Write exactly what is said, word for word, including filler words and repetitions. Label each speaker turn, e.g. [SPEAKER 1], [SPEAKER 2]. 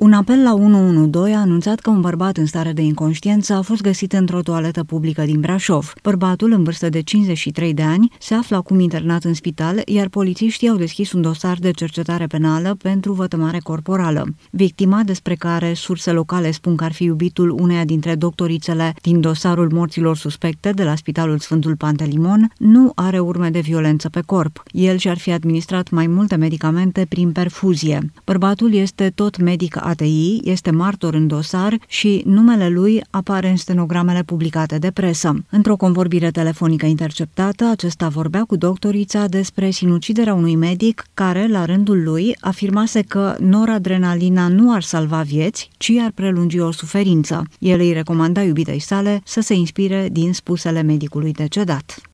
[SPEAKER 1] Un apel la unu unu doi a anunțat că un bărbat în stare de inconștiență a fost găsit într-o toaletă publică din Brașov. Bărbatul, în vârstă de cincizeci și trei de ani, se află acum internat în spital, iar polițiștii au deschis un dosar de cercetare penală pentru vătămare corporală. Victima, despre care surse locale spun că ar fi iubitul uneia dintre doctorițele din dosarul morților suspecte de la Spitalul Sfântul Pantelimon, nu are urme de violență pe corp. El și-ar fi administrat mai multe medicamente prin perfuzie. Bărbatul este tot medic A T I, este martor în dosar și numele lui apare în stenogramele publicate de presă. Într-o convorbire telefonică interceptată, acesta vorbea cu doctorița despre sinuciderea unui medic care, la rândul lui, afirmase că noradrenalina nu ar salva vieți, ci ar prelungi o suferință. El îi recomanda iubitei sale să se inspire din spusele medicului decedat.